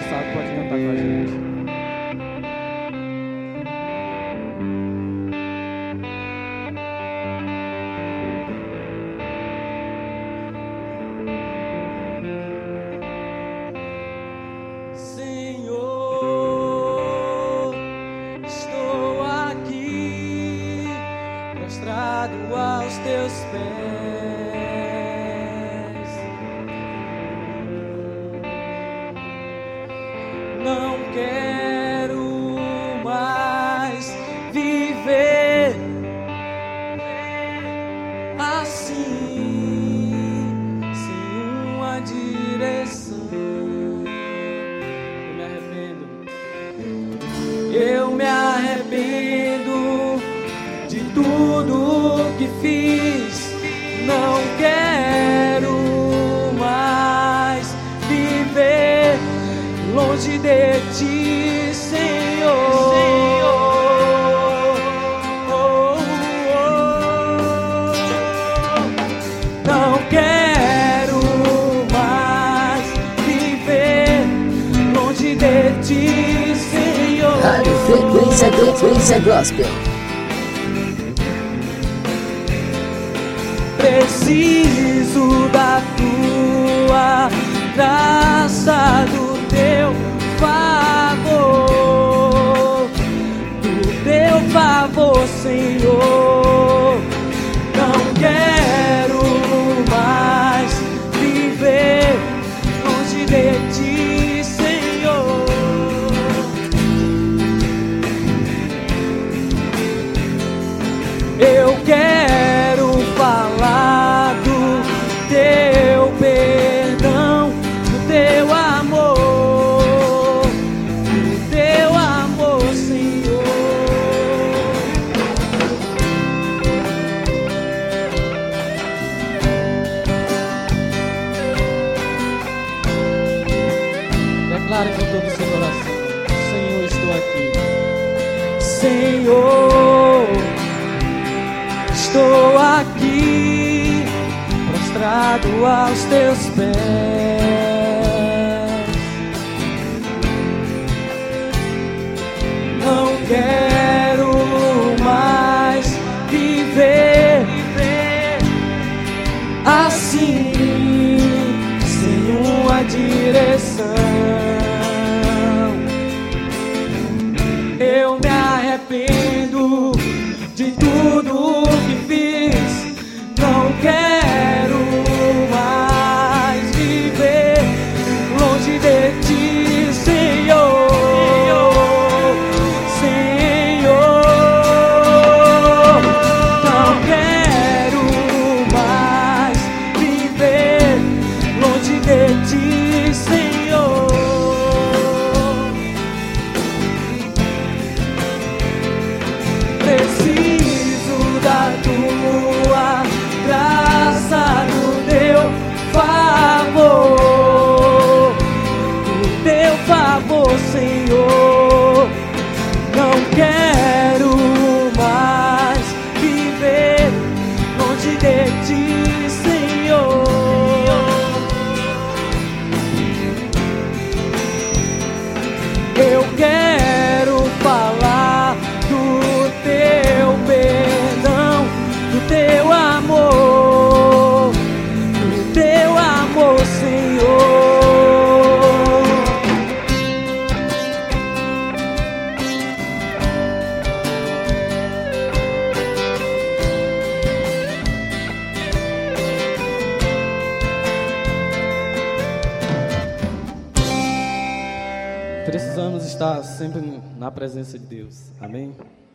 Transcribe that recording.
cansado, pode cantar com a gente. Senhor, estou aqui, prostrado aos teus pés. Não quero mais viver assim, sem uma direção. Eu me arrependo de tudo que fiz. Não quero mais viver longe de ti, Senhor. Não quero mais viver longe de ti, Senhor. Rádio Frequência Gospel. Preciso da tua graça, do teu favor, Senhor. Não quero mais viver longe de ti, Senhor. Eu quero falar do teu perdão, do teu amor, Senhor. Declare com todo o seu coração: Senhor, estou aqui. Senhor, estou aqui, prostrado aos teus pés. Não quero mais viver assim, sem uma direção. Eu me arrependo de tudo que fiz. Não quero mais viver longe de ti, Senhor. Não quero mais viver longe de ti, Senhor. Preciso da tua graça, do teu favor, Senhor. Não quero mais viver longe de ti, Senhor. Eu quero falar do teu perdão, do teu amor, Senhor. Precisamos estar sempre na presença de Deus. Amém?